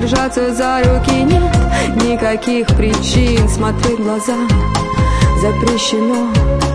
держаться за руки нет никаких причин. Смотреть в глаза запрещено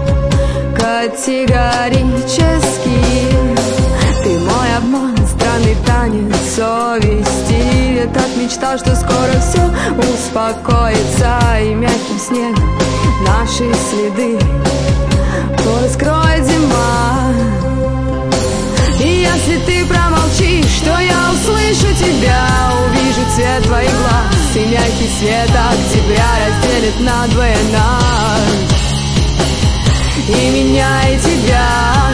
категорически. Ты мой обман, странный танец совести. Я так мечтал, что скоро все успокоится, и мягким снегом наши следы раскроет зима. И если ты промолчишь, то я услышу тебя, увижу цвет твоих глаз, и мягкий свет октября разделит надвое нас, и меня, и тебя.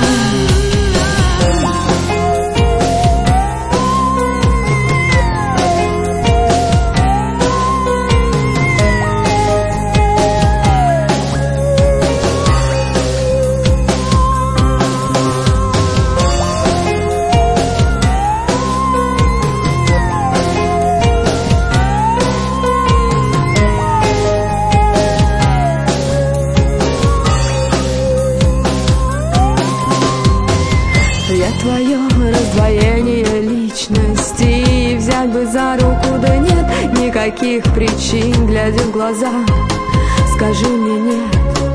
Твое раздвоение личности, взять бы за руку, да нет никаких причин. Глядя в глаза, скажи мне нет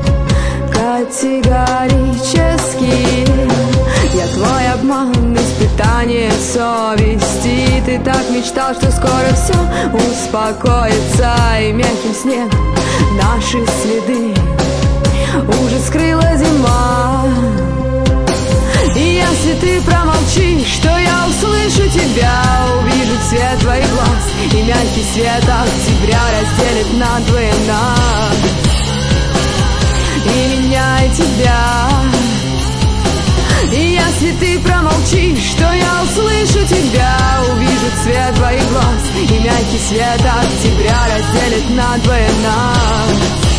категорически. Я твой обман, испытание совести. Ты так мечтал, что скоро все успокоится, и мягким снегом наши следы уже скрыла зима. И если ты промолчишь, то я услышу тебя, увижу цвет твоих глаз, и мягкий свет октября разделит надвое нас, и меня, и тебя. И если ты промолчишь, то я услышу тебя, увижу цвет твоих глаз, и мягкий свет октября разделит надвое нас,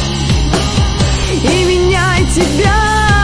и меня, и тебя.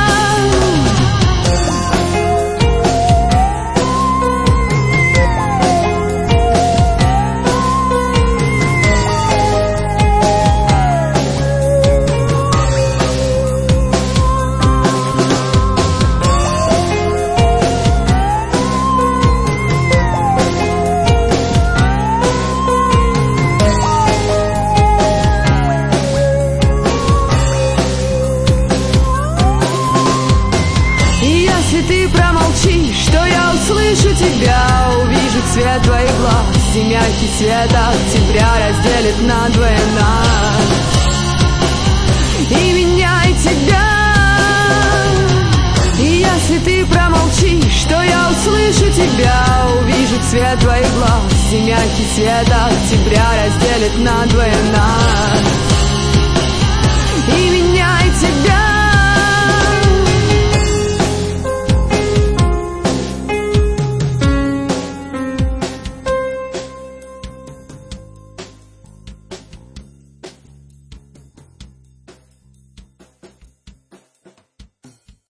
Если ты промолчишь, то я услышу тебя, увижу цвет твоих глаз, и мягкий свет октября разделит надвое нас, и меня, и тебя. И если ты промолчишь, то я услышу тебя, увижу цвет твоих глаз, и мягкий свет октября разделит надвое нас, и меня, и тебя.